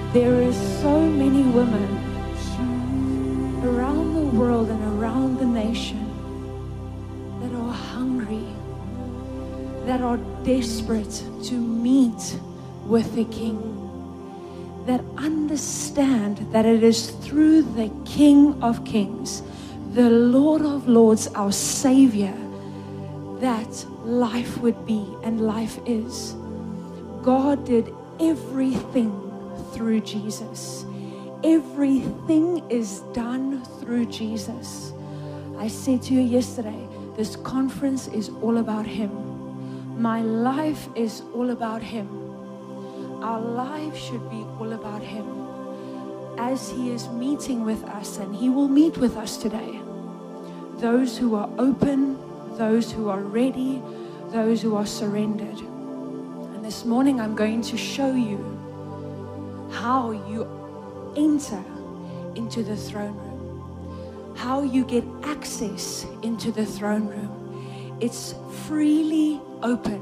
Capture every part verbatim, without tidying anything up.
There is so many women around the world and around the nation that are hungry, that are desperate to meet with the King, that understand that it is through the King of Kings, the Lord of Lords, our Savior, that life would be and life is. God did everything through Jesus. Everything is done through Jesus. I said to you yesterday, this conference is all about Him. My life is all about Him. Our life should be all about Him. As He is meeting with us, and He will meet with us today. Those who are open, those who are ready, those who are surrendered. And this morning I'm going to show you how you enter into the throne room, how you get access into the throne room. It's freely open.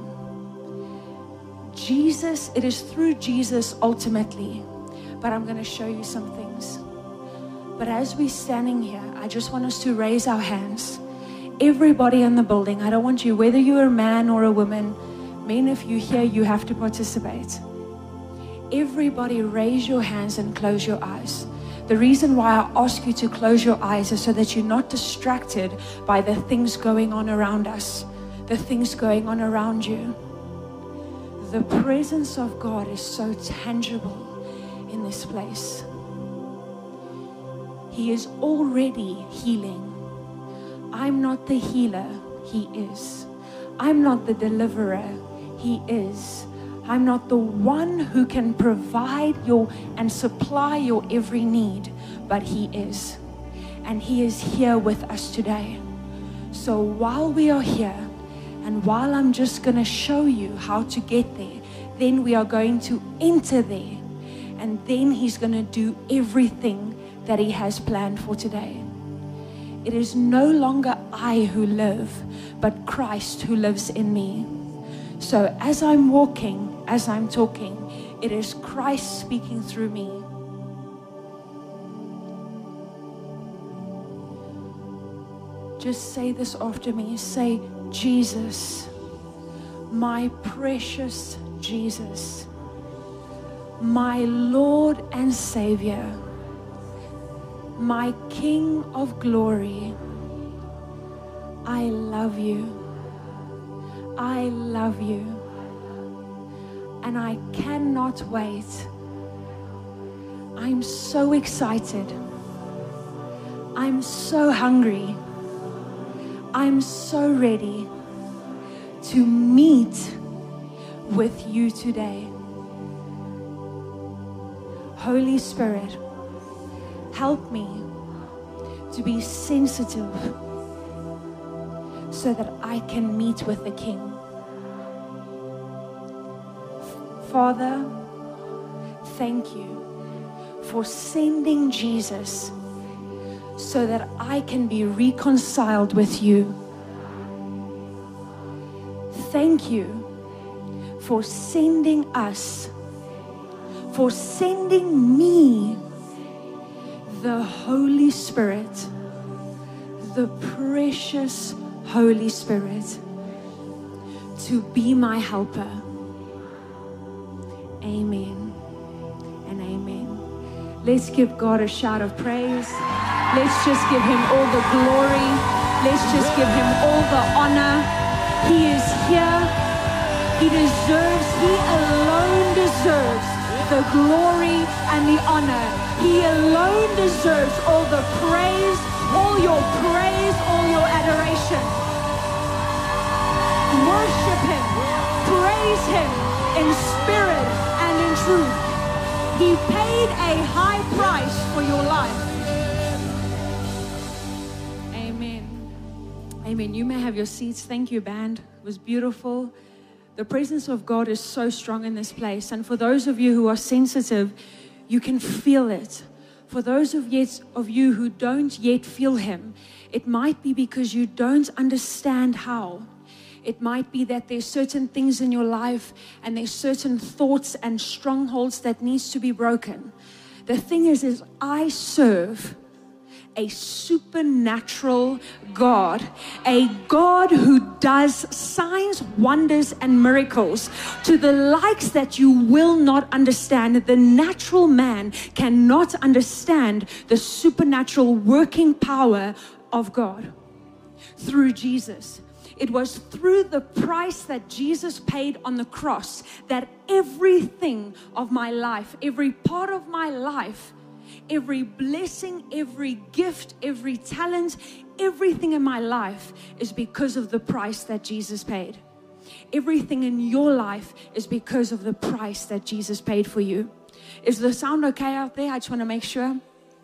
Jesus, it is through Jesus ultimately, but I'm going to show you some things. But as we're standing here, I just want us to raise our hands. Everybody in the building, I don't want you, whether you're a man or a woman, men, if you're here, you have to participate. Everybody raise your hands and close your eyes. The reason why I ask you to close your eyes is so that you're not distracted by the things going on around us, the things going on around you. The presence of God is so tangible in this place. He is already healing. I'm not the healer, He is. I'm not the deliverer, He is. I'm not the one who can provide your and supply your every need, but He is. And He is here with us today. So while we are here, and while I'm just going to show you how to get there, then we are going to enter there. And then He's going to do everything that He has planned for today. It is no longer I who live, but Christ who lives in me. So as I'm walking, as I'm talking, it is Christ speaking through me. Just say this after me. Say, Jesus, my precious Jesus, my Lord and Savior, my King of glory, I love you. I love you. And I cannot wait. I'm so excited. I'm so hungry. I'm so ready to meet with you today. Holy Spirit, help me to be sensitive so that I can meet with the King. Father, thank you for sending Jesus so that I can be reconciled with you. Thank you for sending us, for sending me the Holy Spirit, the precious Holy Spirit, to be my helper. Amen and amen. Let's give God a shout of praise. Let's just give Him all the glory. Let's just give Him all the honor. He is here. He deserves, He alone deserves the glory and the honor. He alone deserves all the praise, all your praise, all your adoration. Worship Him, praise Him in spirit and in truth. He paid a high price for your life. Amen. Amen. You may have your seats. Thank you, band. It was beautiful. The presence of God is so strong in this place. And for those of you who are sensitive, you can feel it. For those of, yet, of you who don't yet feel Him, it might be because you don't understand how. It might be that there's certain things in your life and there's certain thoughts and strongholds that needs to be broken. The thing is, is I serve a supernatural God, a God who does signs, wonders, and miracles to the likes that you will not understand. The natural man cannot understand the supernatural working power of God through Jesus. It was through the price that Jesus paid on the cross that everything of my life, every part of my life, every blessing, every gift, every talent, everything in my life is because of the price that Jesus paid. Everything in your life is because of the price that Jesus paid for you. Is the sound okay out there? I just want to make sure.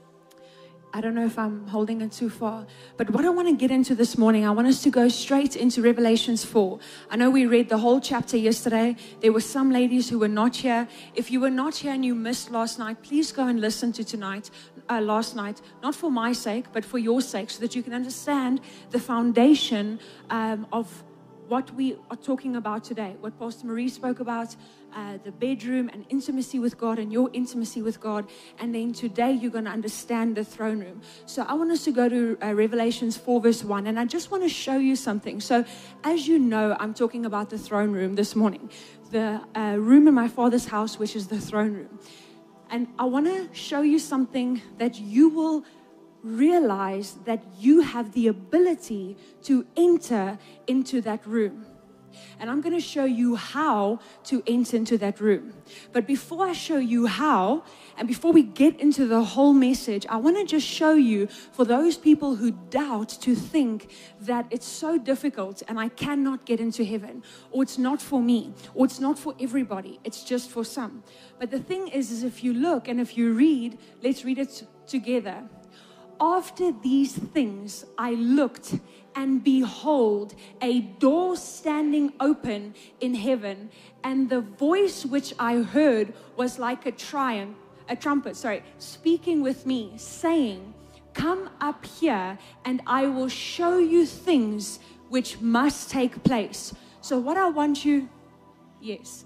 I don't know if I'm holding it too far, but what I want to get into this morning, I want us to go straight into Revelations four. I know we read the whole chapter yesterday. There were some ladies who were not here. If you were not here and you missed last night, please go and listen to tonight, uh, last night, not for my sake, but for your sake, so that you can understand the foundation um, of what we are talking about today, what Pastor Marie spoke about, uh, the bedroom and intimacy with God and your intimacy with God. And then today you're going to understand the throne room. So I want us to go to uh, Revelations four verse one. And I just want to show you something. So as you know, I'm talking about the throne room this morning. The uh, room in my Father's house, which is the throne room. And I want to show you something that you will realize that you have the ability to enter into that room. And I'm going to show you how to enter into that room. But before I show you how, and before we get into the whole message, I want to just show you, for those people who doubt, to think that it's so difficult and I cannot get into heaven, or it's not for me, or it's not for everybody, it's just for some. But the thing is, is if you look and if you read, let's read it together. After these things, I looked, and behold, a door standing open in heaven, and the voice which I heard was like a triumph, a trumpet, sorry, speaking with me, saying, "Come up here, and I will show you things which must take place." So what I want you, yes,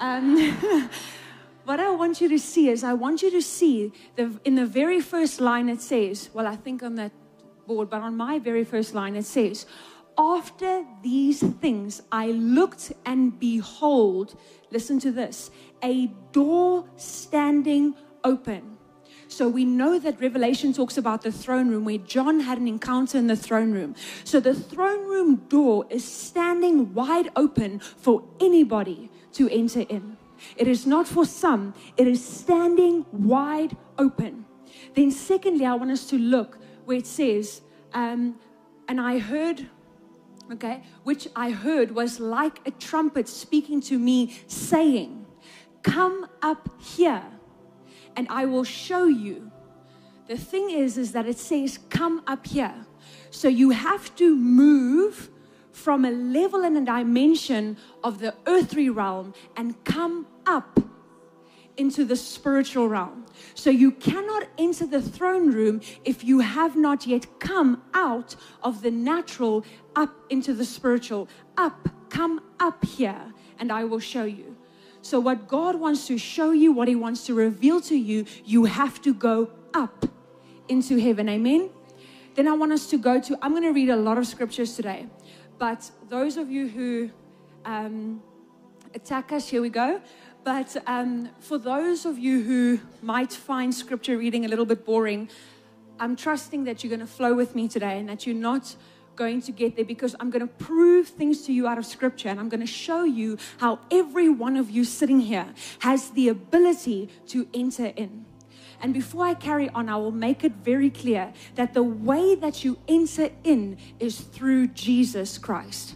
um, what I want you to see is, I want you to see, the, in the very first line it says, well, I think on that board, but on my very first line it says, after these things I looked, and behold, listen to this, a door standing open. So we know that Revelation talks about the throne room, where John had an encounter in the throne room. So the throne room door is standing wide open for anybody to enter in. It is not for some. It is standing wide open. Then secondly, I want us to look where it says, um, and I heard, okay, which I heard was like a trumpet speaking to me, saying, "Come up here, and I will show you." The thing is, is that it says, "Come up here." So you have to move from a level and a dimension of the earthly realm and come up into the spiritual realm. So you cannot enter the throne room if you have not yet come out of the natural up into the spiritual. Up, come up here, and I will show you. So what God wants to show you, what He wants to reveal to you, you have to go up into heaven. Amen? Then I want us to go to, I'm going to read a lot of scriptures today. But those of you who um, attack us, here we go. But um, for those of you who might find scripture reading a little bit boring, I'm trusting that you're going to flow with me today and that you're not going to get there, because I'm going to prove things to you out of scripture, and I'm going to show you how every one of you sitting here has the ability to enter in. And before I carry on, I will make it very clear that the way that you enter in is through Jesus Christ.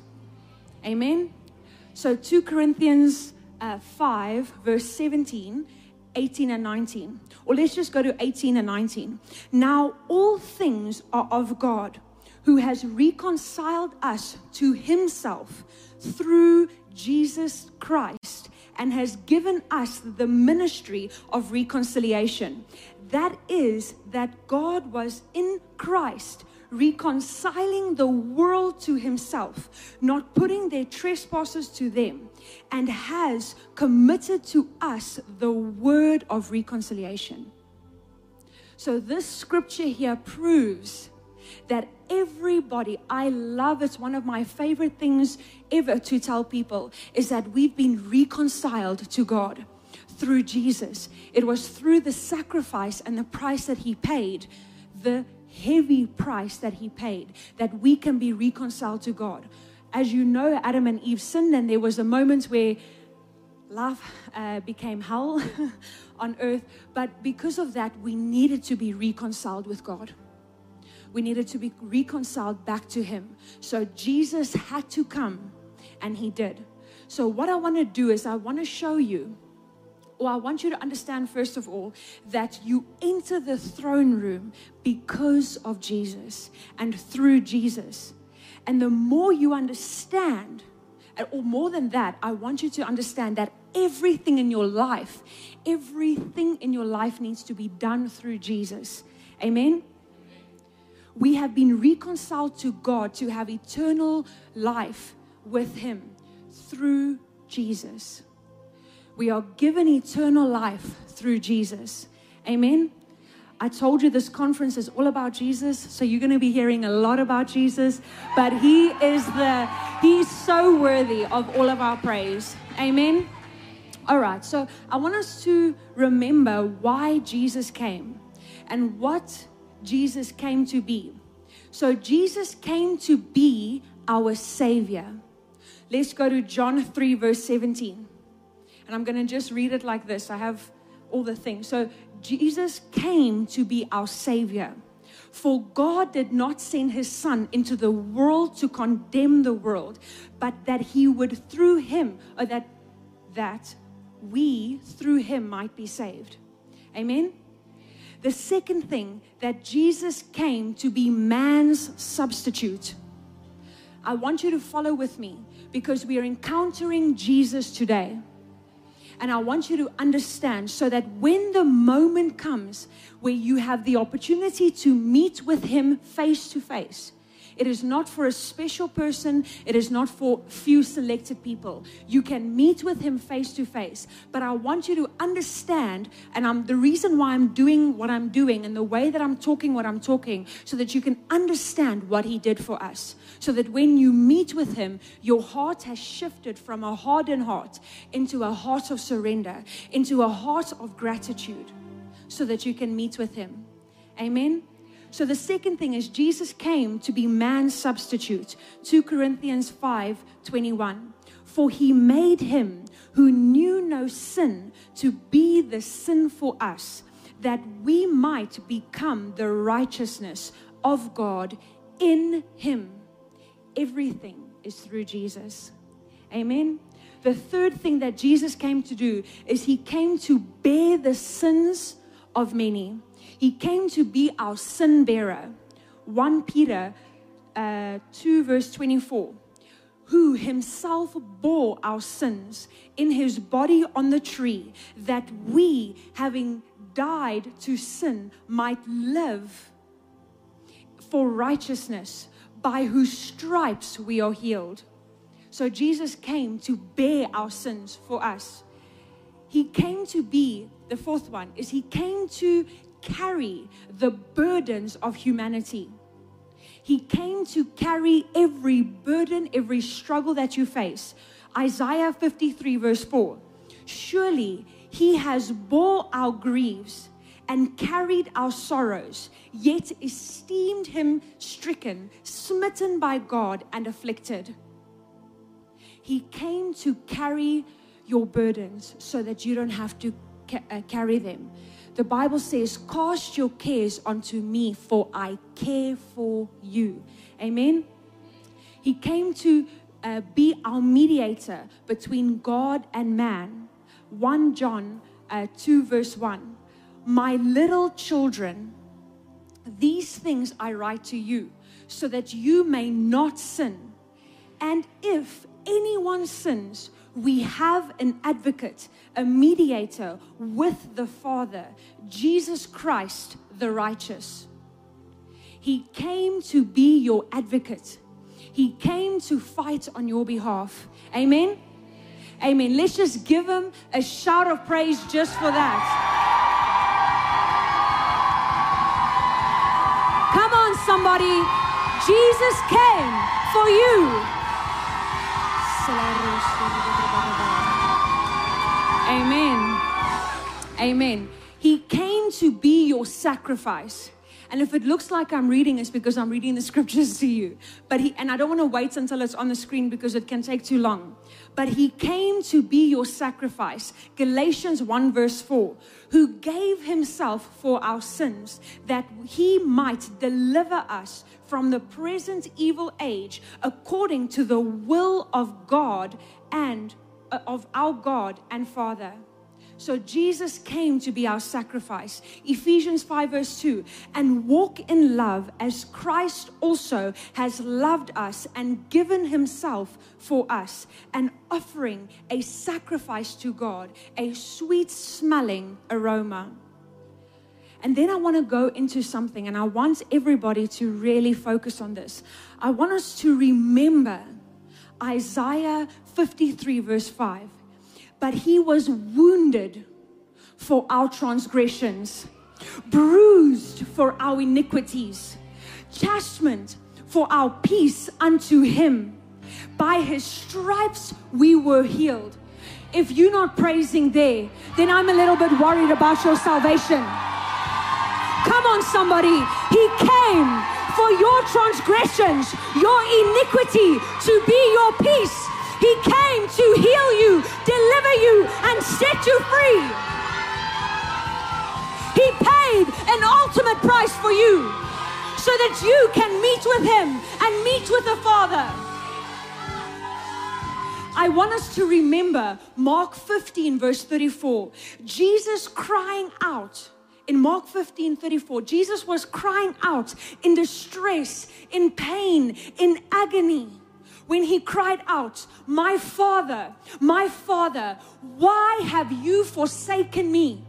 Amen? So two Corinthians uh, five, verse seventeen, eighteen and nineteen. Or let's just go to eighteen and nineteen. Now all things are of God, who has reconciled us to Himself through Jesus Christ, and has given us the ministry of reconciliation. That is, that God was in Christ reconciling the world to himself, not putting their trespasses to them, and has committed to us the word of reconciliation. So this scripture here proves that everybody, I love, it's one of my favorite things ever to tell people, is that we've been reconciled to God through Jesus. It was through the sacrifice and the price that he paid, the heavy price that he paid, that we can be reconciled to God. As you know, Adam and Eve sinned, and there was a moment where life uh, became hell on earth. But because of that, we needed to be reconciled with God. We needed to be reconciled back to him. So Jesus had to come, and he did. So what I want to do is I want to show you, or I want you to understand, first of all, that you enter the throne room because of Jesus and through Jesus. And the more you understand, or more than that, I want you to understand that everything in your life, everything in your life needs to be done through Jesus. Amen? We have been reconciled to God to have eternal life with him through Jesus. We are given eternal life through Jesus. Amen? I told you this conference is all about Jesus, so you're going to be hearing a lot about Jesus, but he is the, he's so worthy of all of our praise. Amen? All right, so I want us to remember why Jesus came and what Jesus came to be. So Jesus came to be our Savior. Let's go to John three, verse seventeen. And I'm going to just read it like this. I have all the things. So Jesus came to be our Savior. For God did not send his Son into the world to condemn the world, but that he would through him, or that, that we through him might be saved. Amen? The second thing, that Jesus came to be man's substitute. I want you to follow with me, because we are encountering Jesus today. And I want you to understand, so that when the moment comes where you have the opportunity to meet with him face to face, it is not for a special person. It is not for few selected people. You can meet with him face to face. But I want you to understand, and I'm, the reason why I'm doing what I'm doing and the way that I'm talking what I'm talking, so that you can understand what he did for us. So that when you meet with him, your heart has shifted from a hardened heart into a heart of surrender, into a heart of gratitude, so that you can meet with him. Amen? So the second thing is Jesus came to be man's substitute. Second Corinthians five twenty-one. For he made him who knew no sin to be the sin for us, that we might become the righteousness of God in him. Everything is through Jesus. Amen. The third thing that Jesus came to do is he came to bear the sins of many. He came to be our sin bearer. First Peter uh, two verse twenty-four. Who himself bore our sins in his body on the tree, that we, having died to sin, might live for righteousness, by whose stripes we are healed. So Jesus came to bear our sins for us. He came to be, the fourth one, is he came to carry the burdens of humanity. He came to carry every burden, every struggle that you face. Isaiah fifty-three verse four. Surely he has bore our griefs and carried our sorrows, yet esteemed him stricken, smitten by God, and afflicted. He came to carry your burdens so that you don't have to ca- uh, carry them. The Bible says, cast your cares onto me, for I care for you. Amen. He came to uh, be our mediator between God and man. First John uh, two verse one. My little children, these things I write to you, so that you may not sin. And if anyone sins, we have an advocate, a mediator with the Father, Jesus Christ, the righteous. He came to be your advocate. He came to fight on your behalf. Amen? Amen. Let's just give him a shout of praise just for that. Come on, somebody. Jesus came for you. Amen. Amen. He came to be your sacrifice. And if it looks like I'm reading, it's because I'm reading the scriptures to you. But he, and I don't want to wait until it's on the screen because it can take too long. But he came to be your sacrifice. Galatians one verse four. Who gave himself for our sins, that he might deliver us from the present evil age, according to the will of God and uh, of our God and Father. So Jesus came to be our sacrifice. Ephesians five verse two. And walk in love as Christ also has loved us and given himself for us, an offering, a sacrifice to God, a sweet smelling aroma. And then I want to go into something, and I want everybody to really focus on this. I want us to remember Isaiah fifty-three verse five. But he was wounded for our transgressions, bruised for our iniquities, chastisement for our peace unto him. By his stripes we were healed. If you're not praising there, then I'm a little bit worried about your salvation. Come on, somebody. He came for your transgressions, your iniquity, to be your peace. He came to heal you, deliver you, and set you free. He paid an ultimate price for you so that you can meet with him and meet with the Father. I want us to remember Mark fifteen verse thirty-four. Jesus crying out. In Mark fifteen thirty-four, Jesus was crying out in distress, in pain, in agony. When he cried out, my Father, my Father, why have you forsaken me?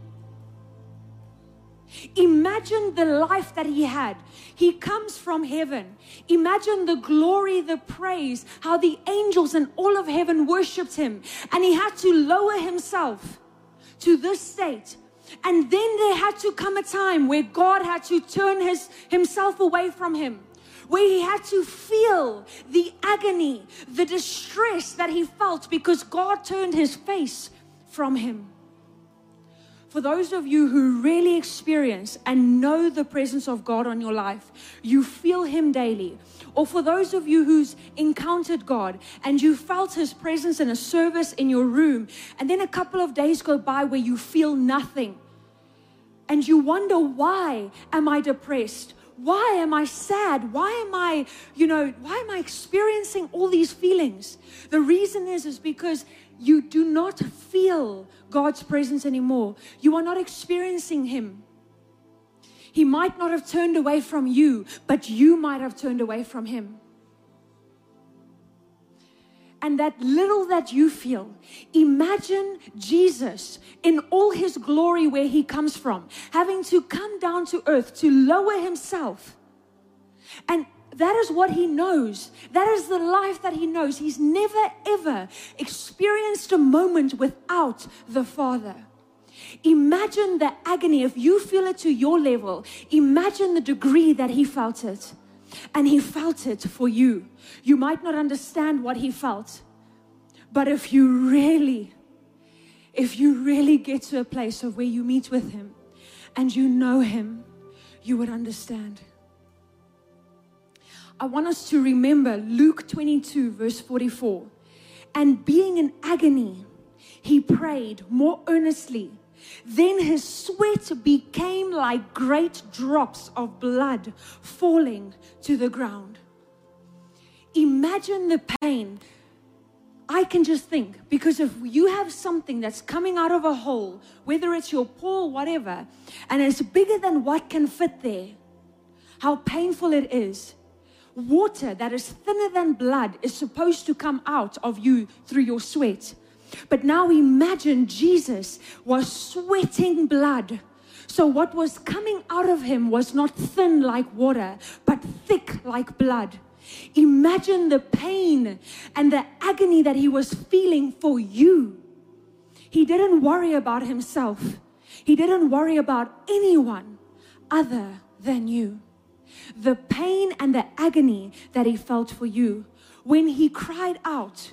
Imagine the life that he had. He comes from heaven. Imagine the glory, the praise, how the angels and all of heaven worshipped him. And he had to lower himself to this state. And then there had to come a time where God had to turn his, himself away from him, where he had to feel the agony, the distress that he felt because God turned his face from him. For those of you who really experience and know the presence of God on your life, you feel him daily. Or for those of you who's encountered God and you felt his presence in a service in your room, and then a couple of days go by where you feel nothing. And you wonder, why am I depressed? Why am I sad? Why am I, you know, why am I experiencing all these feelings? The reason is, is because you do not feel God's presence anymore. You are not experiencing him. He might not have turned away from you, but you might have turned away from him. And that little that you feel, imagine Jesus in all his glory where he comes from, having to come down to earth to lower himself. And that is what he knows. That is the life that he knows. He's never ever experienced a moment without the Father. Imagine the agony. If you feel it to your level, imagine the degree that he felt it. And he felt it for you. You might not understand what he felt, but if you really, if you really get to a place of where you meet with him and you know him, you would understand. I want us to remember Luke twenty-two verse forty-four. And being in agony, he prayed more earnestly. Then his sweat became like great drops of blood falling to the ground. Imagine the pain. I can just think, because if you have something that's coming out of a hole, whether it's your paw, whatever, and it's bigger than what can fit there, how painful it is. Water that is thinner than blood is supposed to come out of you through your sweat. But now imagine Jesus was sweating blood So what was coming out of him was not thin like water, but thick like blood. Imagine the pain and the agony that he was feeling for you. He didn't worry about himself. He didn't worry about anyone other than you. The pain and the agony that he felt for you. When he cried out,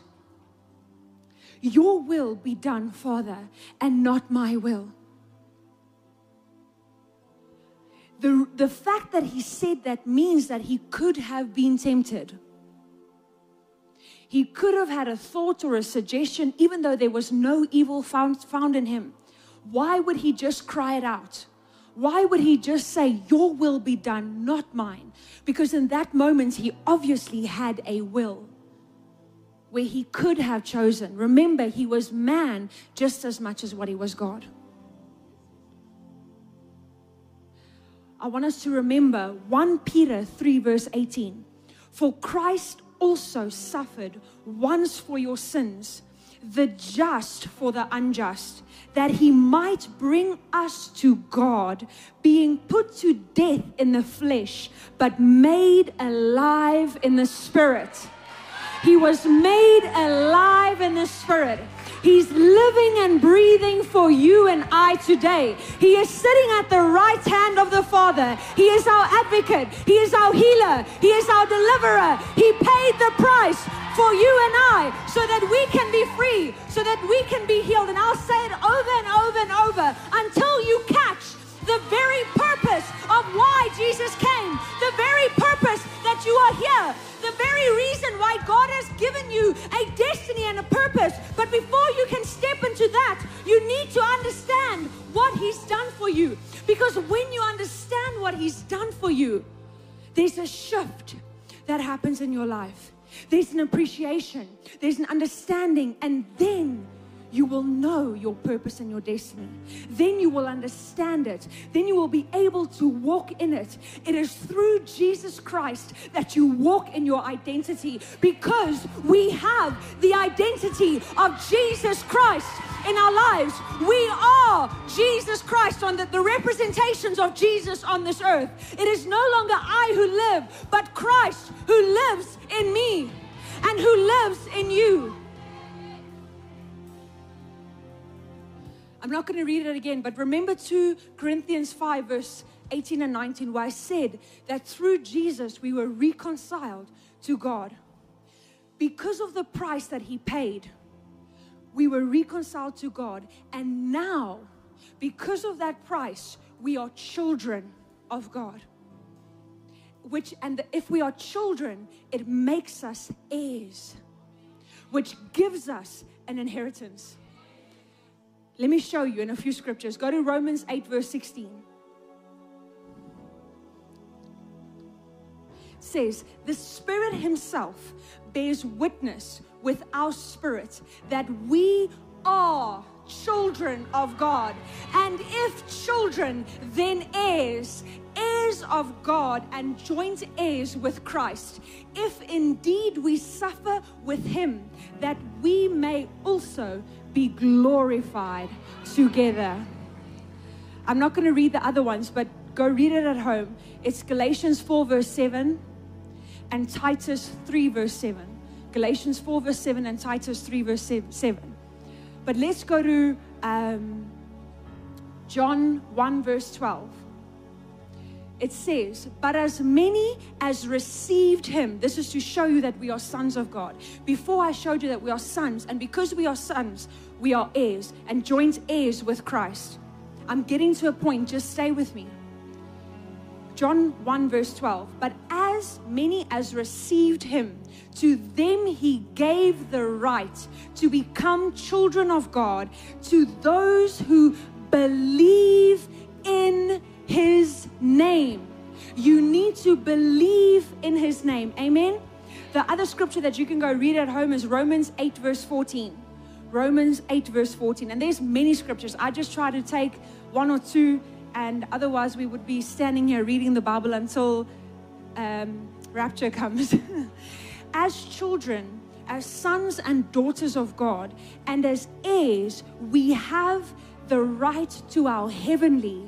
your will be done, Father, and not my will. The, the fact that he said that means that he could have been tempted. He could have had a thought or a suggestion, even though there was no evil found, found in him. Why would he just cry it out? Why would he just say, your will be done, not mine? Because in that moment, he obviously had a will where he could have chosen. Remember, he was man just as much as what he was God. I want us to remember First Peter three verse eighteen. For Christ also suffered once for your sins, the just for the unjust, that he might bring us to God, being put to death in the flesh, but made alive in the Spirit. He was made alive in the Spirit. He's living and breathing for you and I today. He is sitting at the right hand of the Father. He is our advocate. He is our healer. He is our deliverer. He paid the price for you and I so that we can be free, so that we can be healed. And I'll say it over and over and over until you catch the very purpose of why Jesus came, the very purpose that you are here, the very reason why God has given you a destiny and a purpose. But before you can step into that, you need to understand what He's done for you. Because when you understand what He's done for you, there's a shift that happens in your life. There's an appreciation, there's an understanding, and then you will know your purpose and your destiny. Then you will understand it. Then you will be able to walk in it. It is through Jesus Christ that you walk in your identity, because we have the identity of Jesus Christ in our lives. We are Jesus Christ, on the, the representations of Jesus on this earth. It is no longer I who live, but Christ who lives in me and who lives in you. I'm not going to read it again, but remember Second Corinthians five verse eighteen and nineteen, where I said that through Jesus we were reconciled to God. Because of the price that He paid, we were reconciled to God. And now, because of that price, we are children of God. Which, and if we are children, it makes us heirs, which gives us an inheritance. Let me show you in a few scriptures. Go to Romans eight verse sixteen. It says, the Spirit Himself bears witness with our spirit that we are children of God. And if children, then heirs, heirs of God and joint heirs with Christ, if indeed we suffer with Him, that we may also be glorified together. I'm not going to read the other ones, but go read it at home. It's Galatians four verse seven and Titus three verse seven. Galatians four verse seven and Titus three verse seven. But let's go to um, John one verse twelve. It says, but as many as received Him, this is to show you that we are sons of God. Before I showed you that we are sons, and because we are sons, we are heirs and joint heirs with Christ. I'm getting to a point, just stay with me. John one verse twelve, but as many as received Him, to them He gave the right to become children of God, to those who believe in His name. You need to believe in His name. Amen. The other scripture that you can go read at home is Romans eight verse fourteen. Romans eight verse fourteen. And there's many scriptures. I just try to take one or two, and otherwise we would be standing here reading the Bible until um, rapture comes. As children, as sons and daughters of God, and as heirs, we have the right to our heavenly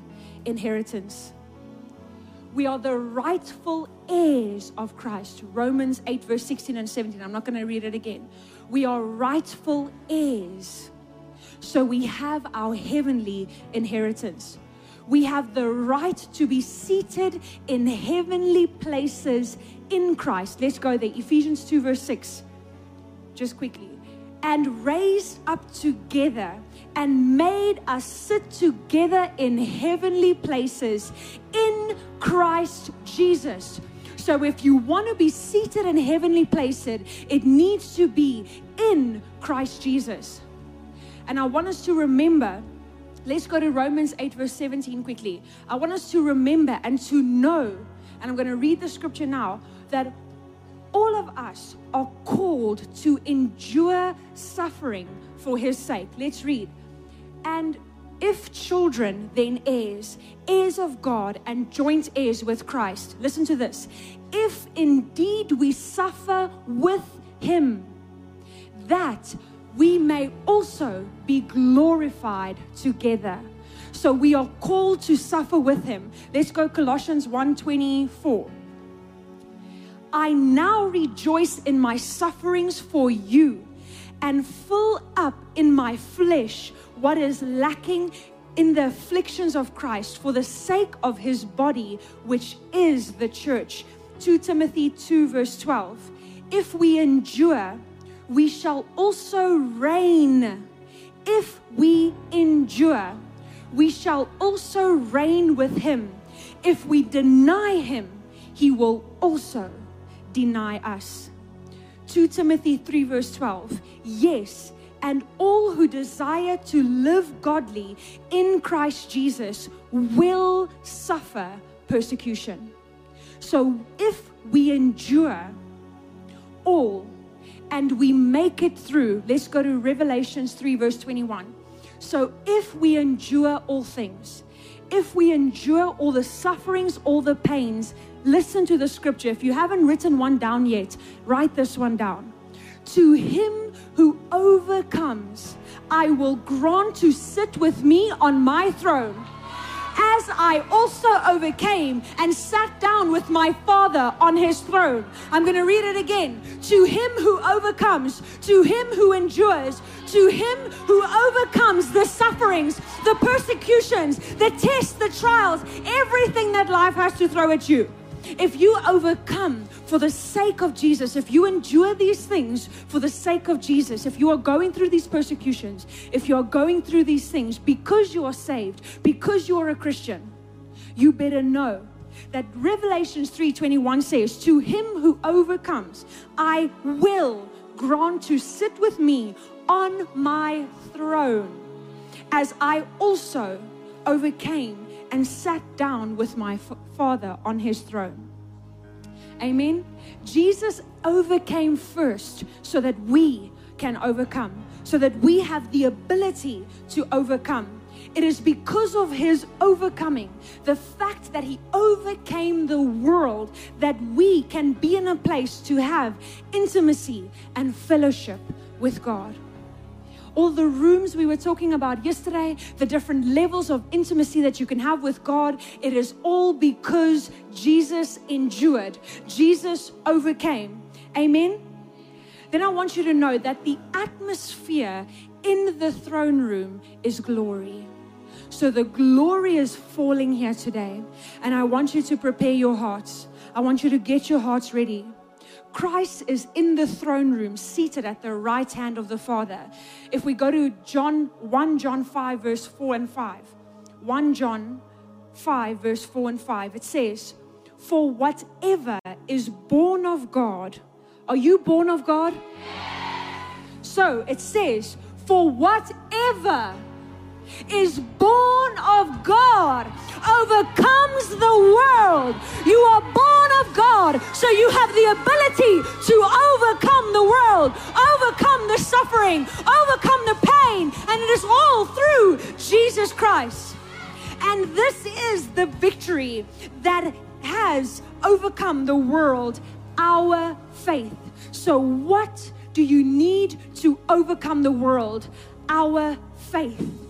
inheritance. We are the rightful heirs of Christ. Romans eight, verse sixteen and seventeen. I'm not going to read it again. We are rightful heirs. So we have our heavenly inheritance. We have the right to be seated in heavenly places in Christ. Let's go there. Ephesians two, verse six. Just quickly. And raised up together and made us sit together in heavenly places in Christ Jesus. So if you want to be seated in heavenly places, it needs to be in Christ Jesus. And I want us to remember, let's go to Romans eight, verse seventeen quickly. I want us to remember and to know, and I'm going to read the scripture now, that all of us are called to endure suffering for his sake. Let's read. And if children, then heirs, heirs of God and joint heirs with Christ. Listen to this. If indeed we suffer with him, that we may also be glorified together. So we are called to suffer with him. Let's go Colossians one twenty-four. I now rejoice in my sufferings for you and fill up in my flesh what is lacking in the afflictions of Christ for the sake of his body, which is the church. Second Timothy two, verse twelve. If we endure, we shall also reign. If we endure, we shall also reign with him. If we deny him, he will also deny us. Second Timothy three, verse twelve. Yes, and all who desire to live godly in Christ Jesus will suffer persecution. So if we endure all and we make it through, let's go to Revelations three, verse twenty-one. So if we endure all things, if we endure all the sufferings, all the pains, listen to the scripture. If you haven't written one down yet, write this one down. To him who overcomes, I will grant to sit with me on my throne, as I also overcame and sat down with my Father on his throne. I'm going to read it again. To him who overcomes, to him who endures, to him who overcomes the sufferings, the persecutions, the tests, the trials, everything that life has to throw at you. If you overcome for the sake of Jesus, if you endure these things for the sake of Jesus, if you are going through these persecutions, if you are going through these things because you are saved, because you are a Christian, you better know that Revelations three twenty-one says, to him who overcomes, I will grant to sit with me on my throne, as I also overcame and sat down with my f- Father on his throne. Amen. Jesus overcame first so that we can overcome, so that we have the ability to overcome. It is because of his overcoming, the fact that he overcame the world, that we can be in a place to have intimacy and fellowship with God. All the rooms we were talking about yesterday, the different levels of intimacy that you can have with God, it is all because Jesus endured. Jesus overcame. Amen? Then I want you to know that the atmosphere in the throne room is glory. So the glory is falling here today. And I want you to prepare your hearts. I want you to get your hearts ready. Christ is in the throne room, seated at the right hand of the Father. If we go to John, First John five, verse four and five. First John five, verse four and five. It says, for whatever is born of God. Are you born of God? So it says, for whatever is born of God overcomes the world. You are born of God, so you have the ability to overcome the world, overcome the suffering, overcome the pain, and it is all through Jesus Christ. And this is the victory that has overcome the world, our faith. So what do you need to overcome the world? Our faith.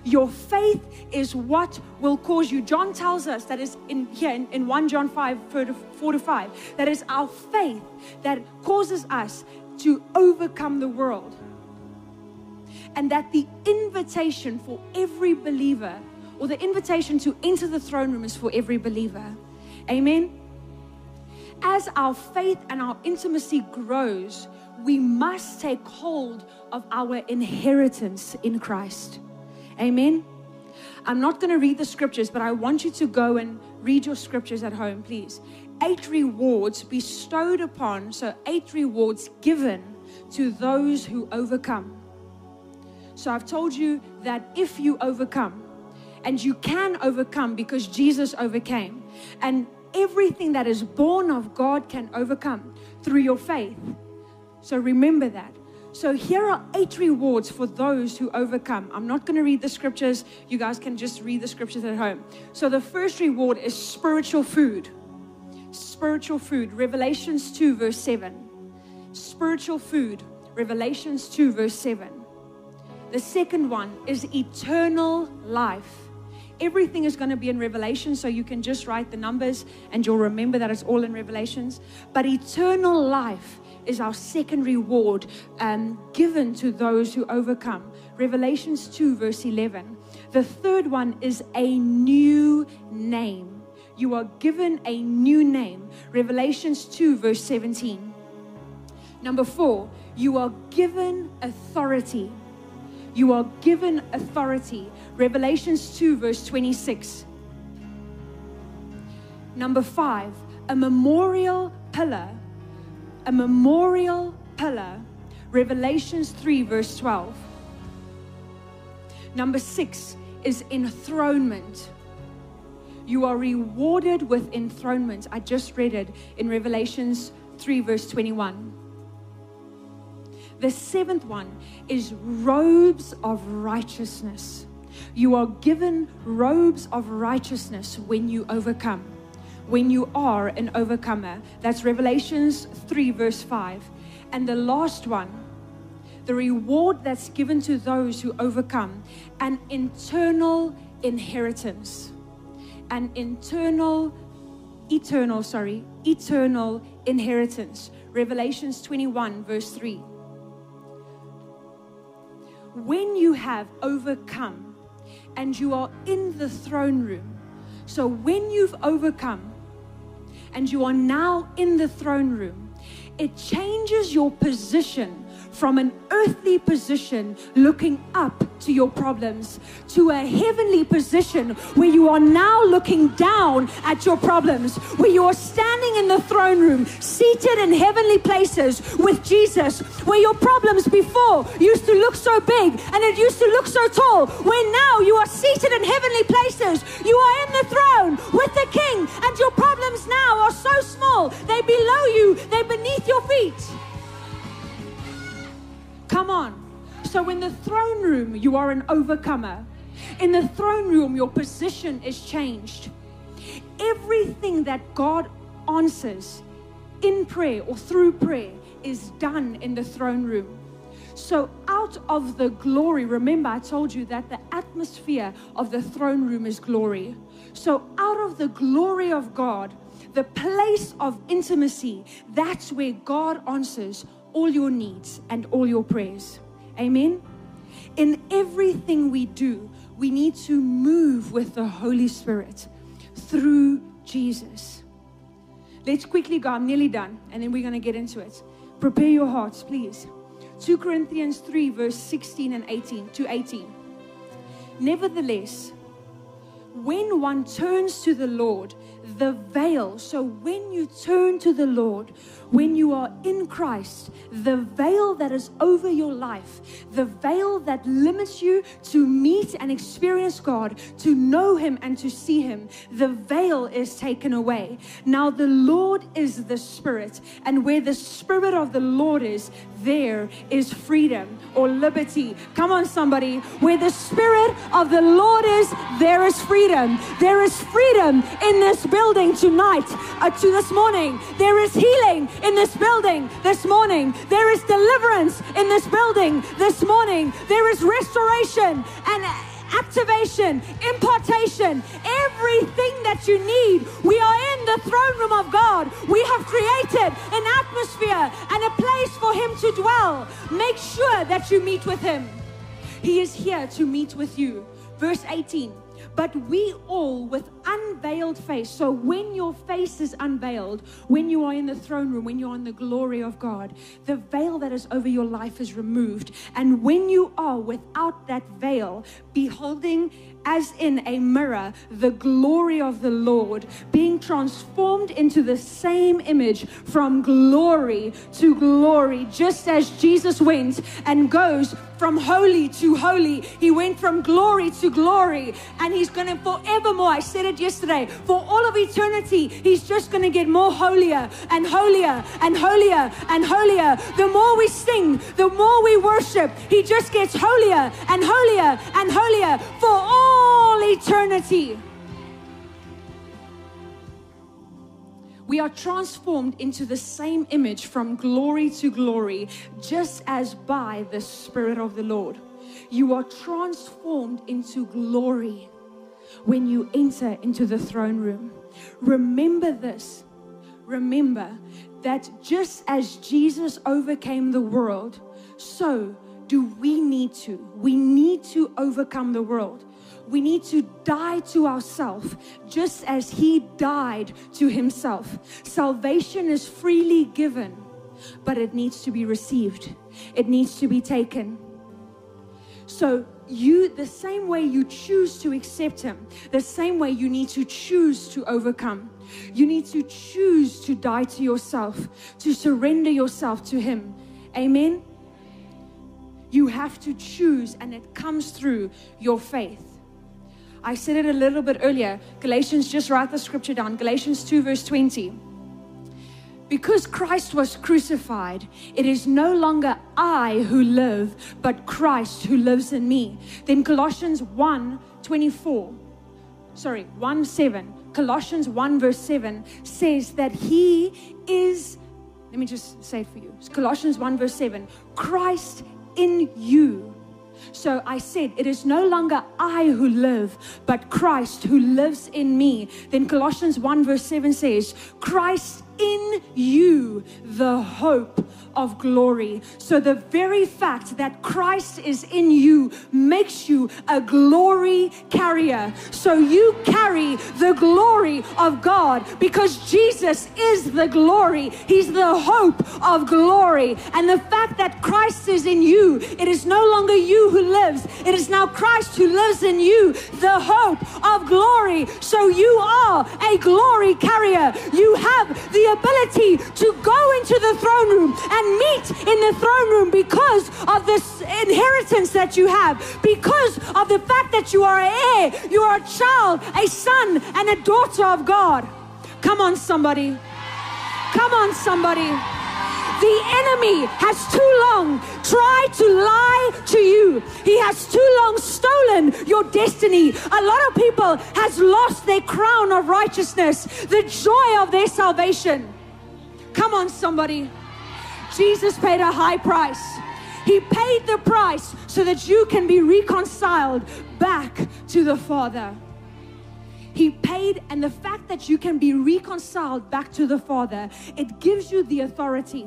Your faith is what will cause you. John tells us that is in here in, in First John five, four to five, that is our faith that causes us to overcome the world. And that the invitation for every believer, or the invitation to enter the throne room, is for every believer. Amen. As our faith and our intimacy grows, we must take hold of our inheritance in Christ. Amen. I'm not going to read the scriptures, but I want you to go and read your scriptures at home, please. Eight rewards bestowed upon, so eight rewards given to those who overcome. So I've told you that if you overcome, and you can overcome because Jesus overcame, and everything that is born of God can overcome through your faith. So remember that. So here are eight rewards for those who overcome. I'm not going to read the scriptures. You guys can just read the scriptures at home. So the first reward is spiritual food. Spiritual food. Revelations two verse seven. Spiritual food. Revelations two verse seven. The second one is eternal life. Everything is going to be in Revelation, so you can just write the numbers and you'll remember that it's all in Revelations. But eternal life is our second reward um, given to those who overcome. Revelations two verse eleven. The third one is a new name. You are given a new name. Revelations two verse seventeen. Number four, you are given authority. You are given authority. Revelations two verse twenty-six. Number five, a memorial pillar. A memorial pillar. Revelations three verse twelve. Number six is enthronement. You are rewarded with enthronement. I just read it in Revelations three verse twenty-one. The seventh one is robes of righteousness. You are given robes of righteousness when you overcome. When you are an overcomer. That's Revelations three verse five. And the last one, the reward that's given to those who overcome, an eternal inheritance. An internal, eternal, sorry, eternal inheritance. Revelations twenty-one verse three. When you have overcome and you are in the throne room, so when you've overcome and you are now in the throne room, it changes your position from an earthly position looking up to your problems to a heavenly position where you are now looking down at your problems, where you are standing in the throne room, seated in heavenly places with Jesus, where your problems before used to look so big and it used to look so tall, where now you are seated in heavenly places. You are in the throne with the King, and your problems now are so small, they're below you, they're beneath your feet. Come on. So in the throne room, you are an overcomer. In the throne room, your position is changed. Everything that God answers in prayer or through prayer is done in the throne room. So out of the glory, remember I told you that the atmosphere of the throne room is glory. So out of the glory of God, the place of intimacy, that's where God answers all your needs and all your prayers. Amen. In everything we do, we need to move with the Holy Spirit through Jesus. Let's quickly go. I'm nearly done, and then we're going to get into it. Prepare your hearts, please. Second Corinthians three, verse sixteen and eighteen to eighteen. Nevertheless, when one turns to the Lord, the veil, so when you turn to the Lord, when you are in Christ, the veil that is over your life, the veil that limits you to meet and experience God, to know Him and to see Him, the veil is taken away. Now the Lord is the Spirit, and where the Spirit of the Lord is, there is freedom or liberty. Come on, somebody. Where the Spirit of the Lord is, there is freedom. There is freedom in this building tonight, uh, to this morning. There is healing in this building this morning. There is deliverance in this building this morning. There is restoration and activation, impartation, everything that you need. We are in the throne room of God. We have created an atmosphere and a place for Him to dwell. Make sure that you meet with Him. He is here to meet with you. Verse eighteen. But we all with unveiled face. So when your face is unveiled, when you are in the throne room, when you're in the glory of God, the veil that is over your life is removed. And when you are without that veil, beholding as in a mirror the glory of the Lord, being transformed into the same image from glory to glory, just as Jesus went and goes from holy to holy. He went from glory to glory, and He's going to forevermore, I said it yesterday, for all of eternity, He's just going to get more holier and holier and holier and holier. The more we sing, the more we worship, He just gets holier and holier and holier for all eternity. We are transformed into the same image from glory to glory, just as by the Spirit of the Lord. You are transformed into glory when you enter into the throne room. Remember this. Remember that just as Jesus overcame the world, so do we need to. We need to overcome the world. We need to die to ourselves, just as He died to Himself. Salvation is freely given, but it needs to be received. It needs to be taken. So you, the same way you choose to accept Him, the same way you need to choose to overcome. You need to choose to die to yourself, to surrender yourself to Him. Amen? You have to choose, and it comes through your faith. I said it a little bit earlier. Galatians, just write the scripture down. Galatians two verse twenty. Because Christ was crucified, it is no longer I who live, but Christ who lives in me. Then Colossians one twenty-four, sorry, one seven. Colossians one verse seven says that He is, let me just say it for you. It's Colossians one verse seven. Christ in you. So I said, it is no longer I who live, but Christ who lives in me. Then Colossians one verse seven says, Christ in you, the hope of glory. So the very fact that Christ is in you makes you a glory carrier. So you carry the glory of God because Jesus is the glory. He's the hope of glory. And the fact that Christ is in you, it is no longer you who lives. It is now Christ who lives in you, the hope of glory. So you are a glory carrier. You have the ability to go into the throne room and meet in the throne room because of this inheritance that you have, because of the fact that you are an heir, you are a child, a son, and a daughter of God. Come on, somebody. Come on, somebody. The enemy has too long tried to lie to you. He has too long stolen your destiny. A lot of people has lost their crown of righteousness, the joy of their salvation. Come on, somebody. Jesus paid a high price. He paid the price so that you can be reconciled back to the Father. He paid, and the fact that you can be reconciled back to the Father, it gives you the authority.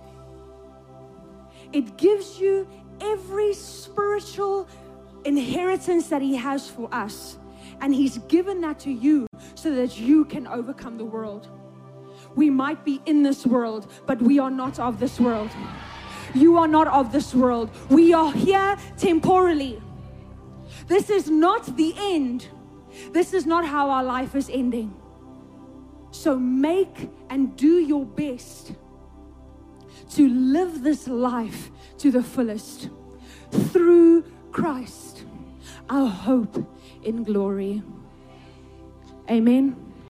It gives you every spiritual inheritance that He has for us. And He's given that to you so that you can overcome the world. We might be in this world, but we are not of this world. You are not of this world. We are here temporally. This is not the end. This is not how our life is ending. So make and do your best to live this life to the fullest through Christ, our hope in glory. Amen.